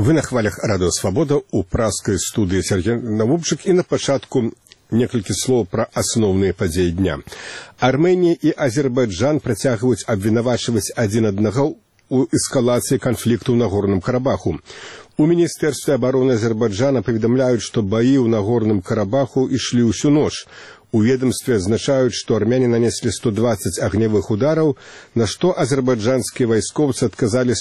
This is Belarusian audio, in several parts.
Вы на хвалях Радио Свобода у праскай студыі Сергей Навупчык, і на пачатку некалькі слоў пра асноўныя падзеі дня. Армэнія і Азербайджан працягваюць абвінавачваць адзін аднаго у эскалацыі канфлікту ў Нагорным Карабаху. У Міністэрстве абароны Азербайджана паведамляюць, што баі ў Нагорным Карабаху ішлі ўсю ноч. У ведомстве азначаюць, што армяне нанеслі 120 агнявых удараў, на што азербайджанскія вайскоўцы адказалі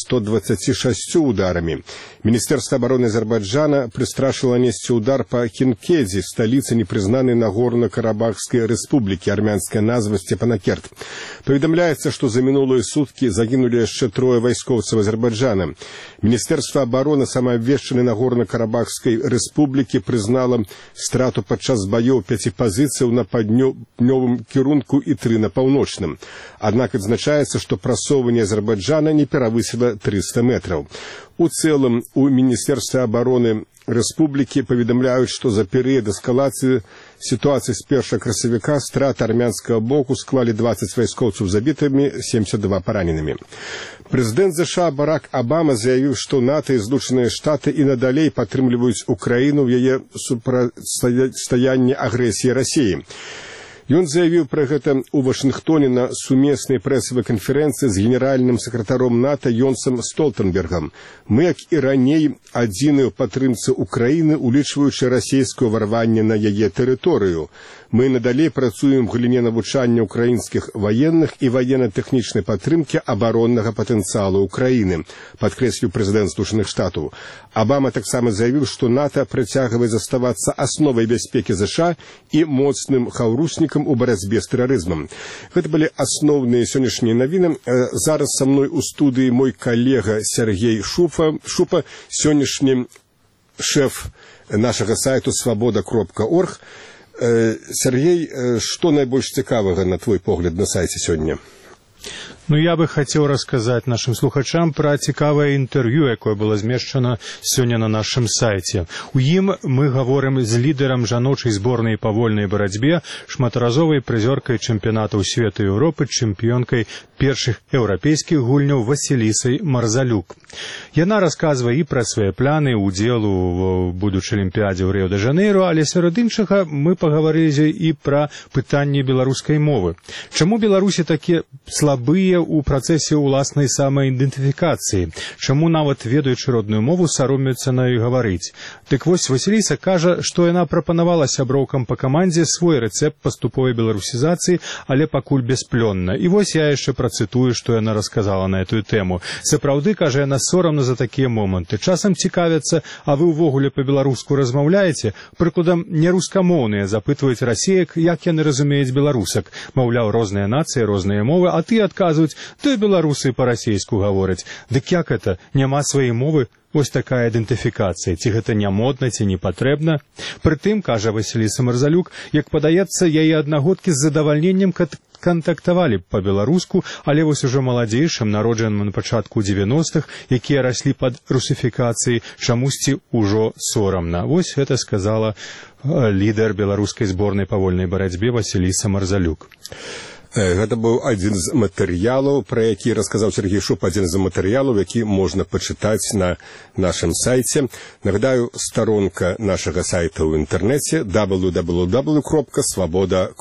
126 ударамі. Міністэрства абароны Азербайджана прыстрашыла несці удар па Хинкезе, сталіцы непрызнанай Нагорна-Карабахскай рэспублікі, армянская назва Степанакерт. Паведамляецца, што за мінулыя суткі загінулі яшчэ 3 вайскоўцаў Азербайджана. Міністэрства абароны самаабвешчанай Нагорна-Карабахскай рэспублікі прызнала страту падчас баёў 5 пазіцыяў на паўднёвым кірунку і 3 на паўночным. Аднак адзначаецца, што прасоўванне Азербайджана не перавысіла 300 метраў. У цэлым, у Міністэрстве абароны рэспублікі паведамляюць, што за перыяд эскалацыі сітуацыі з 1 красавіка страты армянскага боку склалі 20 вайскоўцаў забітымі, 72 параненымі. Прэзідэнт ЗША Барак Абама заявіў, што НАТО і Злучаныя Штаты і надалей падтрымліваюць Украіну ў яе супрацьстаянні агрэсіі Расіі. Ён заявіў пра гэта ў Вашынгтоне на сумеснай прэсавай канферэнцыі з генеральным сакратаром НАТО Йонсом Столтенбергам. Мы, як і раней, адзіныя ў падтрымцы Украіны, улічваючы расійскае ўварванне на яе тэрыторыю. Мы надалей працуем в галіне навучання украінскіх ваенных і военно-тэхнічнай падтрымкі абароннага патэнцыялу Украіны, падкрэсліў прэзідэнт Злучаных Штатаў. Абама таксама заявіў, што НАТО працягвае заставацца асновай бяспекі ЗША і моцным хаўруснікам у барацьбе з тэрарызмам. Гэта былі асноўныя сённяшнія навіны. Зараз са мной у студыі мой калега Сергей Шупа, сённяшні шэф нашага сайту свабода.орг. Сергей, што найбольш цікавага, на твой погляд, на сайце сёння? Я бы хацеў расказаць нашым слухачам пра цікавае інтэрв'ю, якое было змешчана сёння на нашым сайце. У ім мы гаворым з лідарам жаночай зборнай па вольнай барацьбе, шматразовай прызёркай чэмпіянатаў свету і Еўропы, чэмпіёнкай першых еўрапейскіх гульняў Васілісай Марзалюк. Яна расказвае і пра свае планы ўдзелу ў будучай алімпіядзе ў Рыё-дэ-Жанейро, але сярод іншага мы пагаварылі і пра пытанні беларускай мовы. Чаму беларусі такі слабыя у працэсе ўласнай самаідэнтыфікацыі? Чаму нават ведаючы родную мову саромеюцца на ёй гаварыць? Дык вось Васіліса кажа, што яна прапанавала сяброўкам па камандзе свой рэцэпт паступовай беларусізацыі, але пакуль бясплённа. І вось я яшчэ працытую, што яна расказала на эту тэму. Сапраўды, кажа, яна сорамна за такія моманты. Часам цікавяцца, а вы ўвогуле па-беларуску размаўляеце? Прыкладам, нерускамоўныя запытваюць расеек, як яны разумеюць беларусак. Маўляў, розныя нацыі, розныя мовы, а ты адказваюць, то і беларусы па-расейску гавораць. Дык як это? Няма сваёй мовы? Вось такая ідэнтыфікацыя. Ці гэта не модна, ці не патрэбна? Прытым, кажа Васіліса Марзалюк, як падаецца, яе аднагодкі з задавальненнем кантактавалі па-беларуску, але вось ужо маладзейшым, народжаным на пачатку 90-х, якія раслі пад русіфікацыяй, чамусьці ўжо сорамна. Вось гэта сказала лідар беларускай зборнай па вольнай барацьбе Васіліса Марзалюк. Гэта быў адзін з матэрыялаў, пра які расказаў Сергей Шуп, адзін з матэрыялаў, які можна пачытаць на нашым сайце. Нагадаю, старонка нашага сайта ў інтэрнэце www.svoboda.org.